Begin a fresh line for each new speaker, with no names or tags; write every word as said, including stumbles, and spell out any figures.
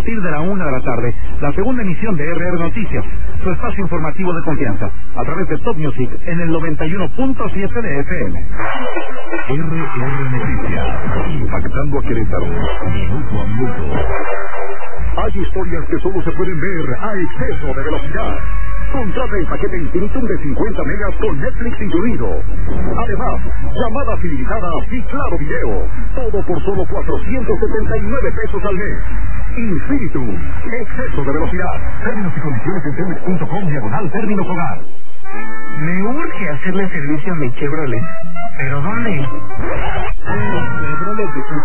partir de la una de la tarde, la segunda emisión de R R Noticias, su espacio informativo de confianza, a través de Top Music en el noventa y uno punto siete de F M.
R R Noticias, impactando a Querétaro, minuto a minuto. Hay historias que solo se pueden ver a exceso de velocidad. Contrata el paquete Infinitum de cincuenta megas con Netflix incluido. Además, llamadas ilimitadas y claro video. Todo por solo cuatrocientos setenta y nueve pesos al mes. Infinitum, exceso de velocidad. Términos y condiciones en telmex punto com diagonal términos hogar.
Me urge hacerle servicio a mi Chevrolet. ¿Pero dónde? Chevrolet de